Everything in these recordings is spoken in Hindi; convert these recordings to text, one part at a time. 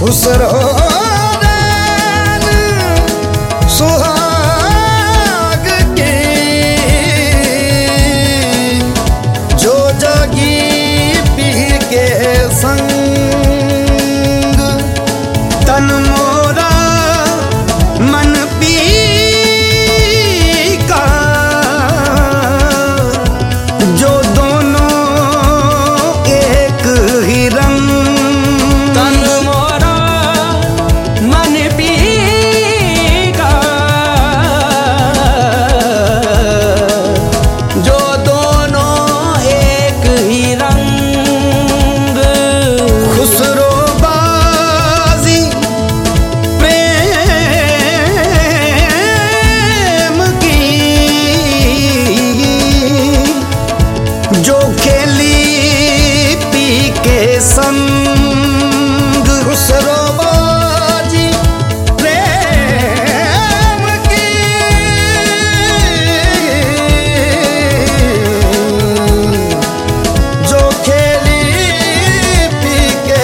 खुसरो रैन सुहाग की जो जागी पी के संग तन मोरा मन पी का जो दोनों एक ही रंग जो खेली पी के संग खुसरोबाजी प्रेम की जो खेली पी के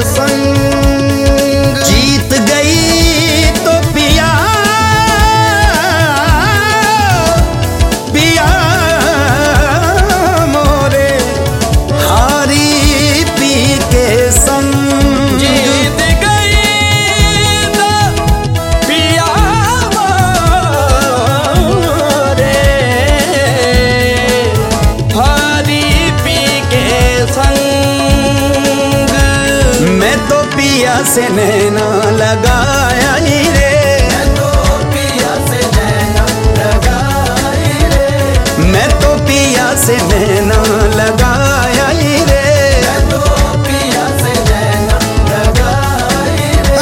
संग जीत गई तो पिया पिया पिया से नैना लगाया ही रे, मैं तो पिया से नैना लगाई रे, मैं तो पिया से नैना लगाया ही रे, मैं तो पिया से नैना लगाई रे।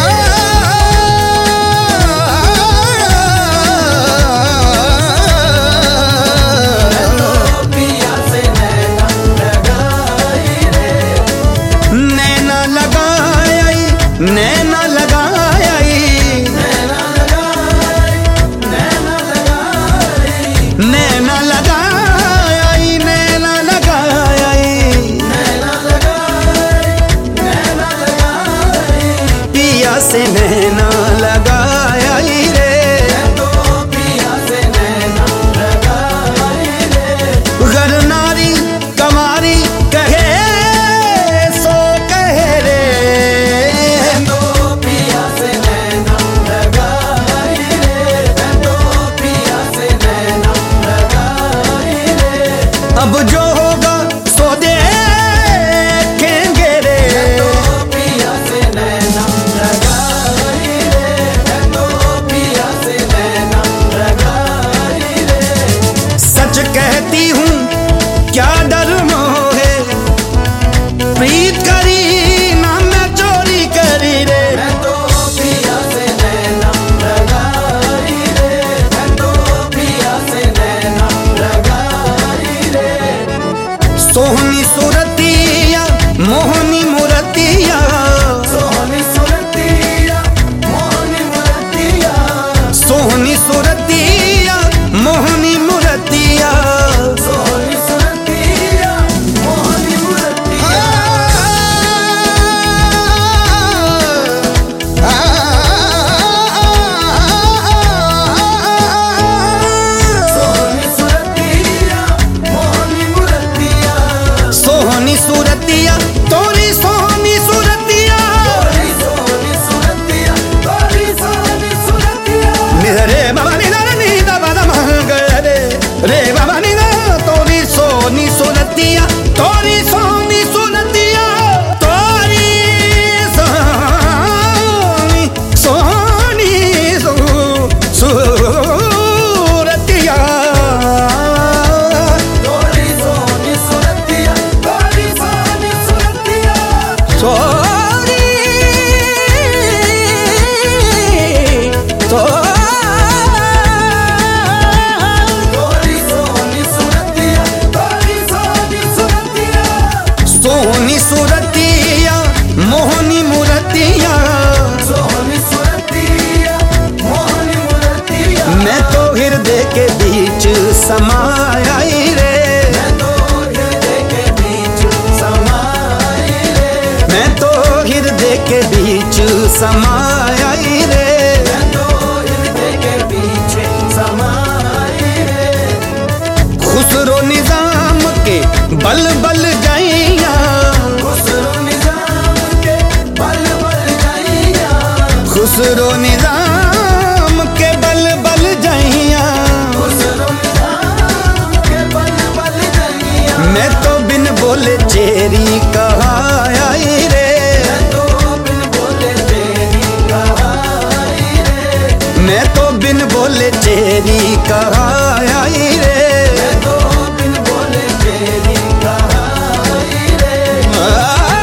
मैं तो पिया से नैना लगाई रे, नैना लगा नैना लगाई, नैना लगाई, नैना लगाई, नैना लगाई, नैना लगाई, नैना लगाई, नैना लगाई, पिया से नैना लगाई रे, तो पिया से नैना लगाई रे। घर नारी कमारी कहे सो कहे रे, अब जो होगा सो देखेंगे रे, तो पिया से नैना लगाई रे, तो पिया से नैना लगाई रे। सच कहती हूँ क्या डर मोहे, प्रीत करी ना मैं चोरी करी रे, मैं तो पिया से नैना लगाई रे, मैं तो पिया से नैना लगाई रे। सोहनी सूरतिया मोहनी मूरतिया, सोहनी सूरतिया मोहनी मूरतिया, सोहनी सूरतिया मोहनी मूरतिया, सोहनी सूरतिया मोहनी मूरतिया। सोहनी सूरतिया मोहनी मूरतिया, सोहनी सूरतिया तोरी सोहनी सूरतिया, तोरी सोहनी सूरतिया, तोरी सोहनी सूरतिया। रे बाबा नी ना नी दा बादा मंग रे, रे बाबा नी ना तोरी सोहनी सूरतिया, तोरी सोहनी सूरतिया, तोरी सोहनी सोहनी सूरतिया, तोरी सोहनी सूरतिया, तोरी सोहनी सूरतिया, तोरी तोरी सोहनी सूरतिया, तोरी सोहनी सूरतिया। सोहनी सूरतिया मोहनी मूरतिया, सोहनी सूरतिया मोहनी मूरतिया। मैं तो हृदय के बीच समाया रे, मैं तो हृदय के बीच समाई रे, मैं तो हृदय के बीच समाई रे, मैं तो हृदय के पीछे समाई रे। खुसरो निजाम के बल बल जाइया, खुसरो निजाम के बल बल जाइया, खुसरो निजाम के बल बल जाइया, खुसरो निजाम के बल बल जाइया। मैं तो बिन बोले चेरी कहा आई रे, मैं तो बिन बोले तेरी कहाई रे, मैं तो बिन बोले चेरी कहा आई रे। मैं तो बिन बोले तेरी कहाई रे।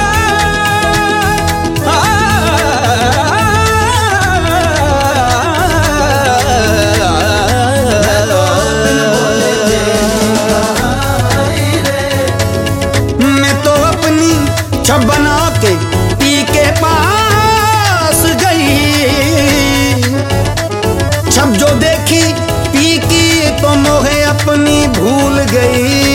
मैं तो अपनी छब बना के पी के पास गई, छब जो देखी पी की तो मोहे अपनी भूल गई।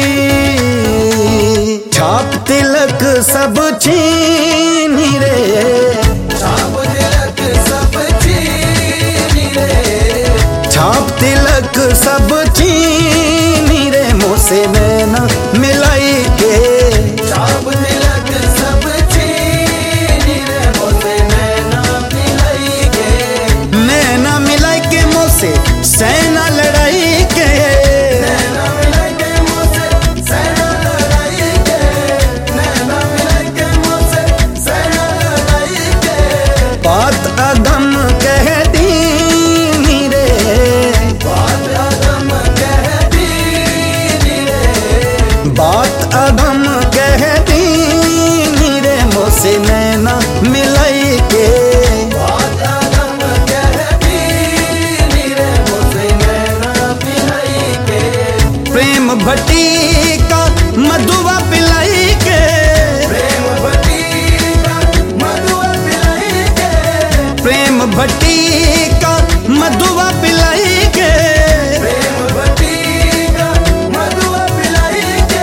छाप तिलक सब छीनी रे, छाप तिलक सब छीनी रे, छाप तिलक सब छीनी रे, मोसे नैना मिलाई के, छाप तिलक सब छीनी रे, मोसे नैना मिलाई के, नैना मिलाई के मोसे सेना लड़ाई के, नैना मिलाई के मोसे सेना लड़ाई के, नैना मिलाई के मोसे सेना लड़ाई के। बात अगम कह दी रे, बात अगम कह दी रे, बात अगम कह दी रे, मोसे नैना मिलाई के, बात अगम कह दी रे, मोसे नैना मिलाई के। प्रेम भट्टी का मधुआ पिलाई के, प्रेम भट्टी का मधुआ पिलाई के, प्रेम भट्टी का मधुआ पिलाई के, प्रेम भट्टी का मधुआ पिलाई के।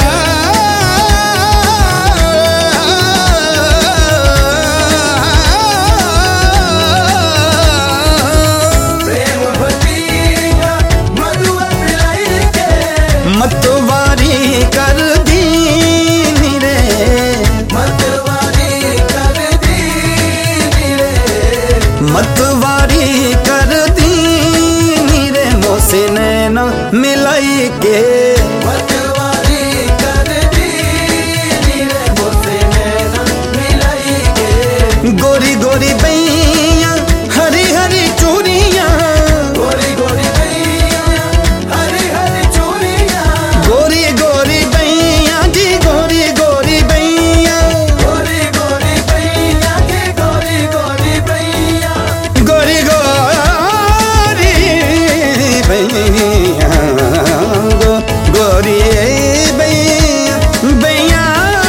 प्रेम भट्टी का मधुआ पिलाई के, मतवारी कर दी रे, मतवारी कर दी रे, मतवारी कर दी रे, मोसे नैना मिलाई के, मतवारी कर दी रे, मोसे नैना मिलाई के। गोरी गोरी बैया हरी हरी चूड़ियाँ, गोरी गोरी बैया हरी हरी चूड़ियाँ, गोरी गोरी बैया जी गोरी गोरी बैया, गोरी गोरी बैया की गोरी गोरी बैया, गोरी गोरी बैया, गोरी बैया बैया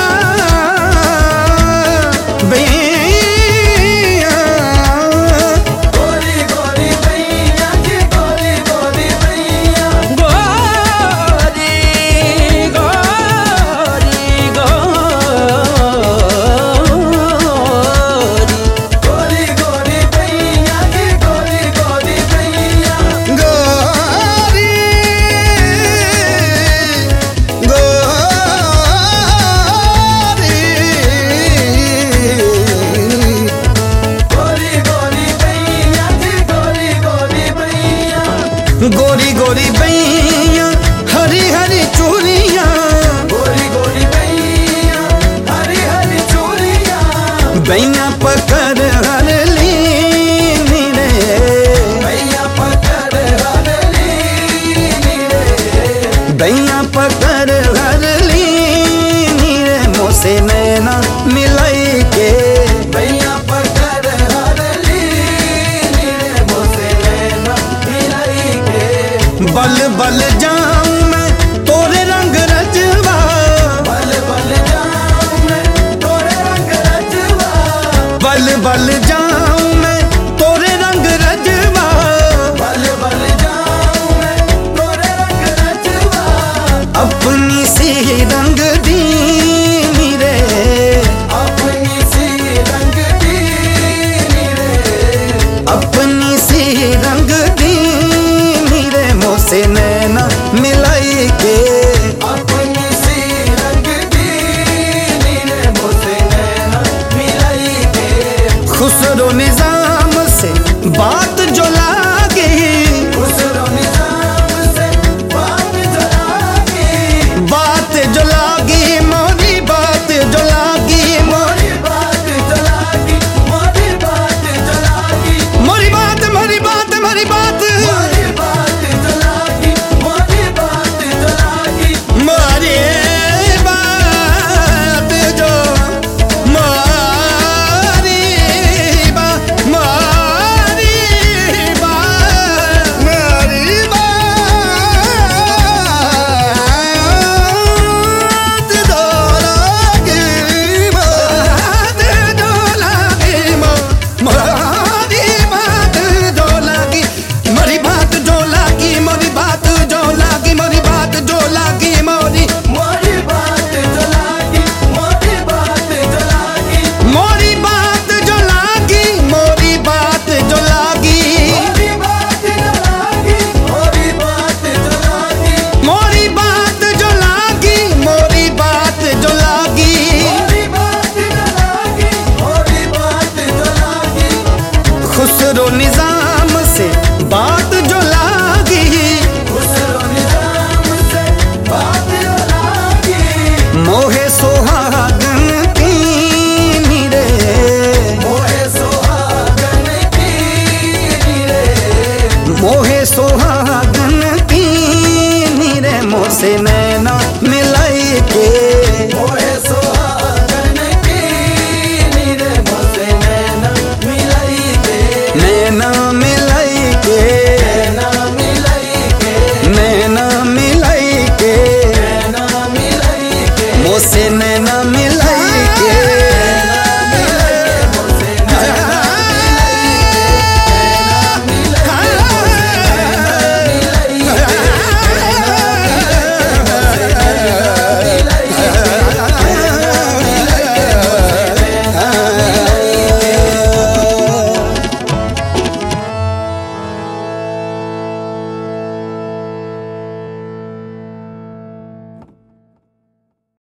बैया, गोरी गोरी बैया की गोरी गोरी बैया, गोरी गोरी गोरी, गोरी गोरी बैया की गोरी गोरी बैया। गोरी गोरी, गोरी गोरी बैया की गोरी गोरी बैया, गोरी गोरी बैया हरी हरी चूड़ियाँ, गोरी गोरी बैया हरी हरी चूड़ियाँ, बैया पकड़ हर ली रे, बैया पकड़ हर ली रे, बैया पकड़ हर ली रे, मोसे नैना मिलाई के, बैया पकड़ हर ली रे, मोसे नैना मिलाई के। बल बल जाऊं मैं तोरे रंग रजवा, बल बल जाऊं मैं तोरे रंग रजवा, बल बल जाऊं मैं तोरे रंग रजवा, बल बल जाऊं मैं तोरे रंग रजवा, अपनी सी रंग दी रे, अपनी सी रंग खुसरो निजाम से बात जो लागी, खुसरो निजाम से बात जो लागी, बात जो लागी मोरी बात जो लागी, मोरी बात जो लागी, मोरी बात जो लागी, मोरी बात मोरी बात मोरी बात मोरी बात जो लागी, मोरी बात जो लागी, मोरी बात जो मोरी बात मोरी बात मोरी बात जो लागी, बात जो लागी, मोरी बात जो लागी, मोरी बात जो लागी, मोरी बात जो लागी, मोरी बात जो लागी, मोरी मोरी बात जो लागी, मोरी बात जो लागी, मोरी बात जो लागी, मोरी बात जो लागी, मोरी बात जो लागी, मोरी बात जो लागी, मोरी बात जो लागी, मोरी बात जो लागी, मोरी बात जो लागी, मोरी बात जो लागी, खुसरो निजाम से बात जो लागी, खुसरो निजाम से बात जो लागी, मोहे सोहागन की रे, मोहे सुहागन की रे, मोहे सोहागन की रे, मोसे नैना मिलाई के, मोहे सुहागन की रे, मोसे नैना मिलाई के, नैना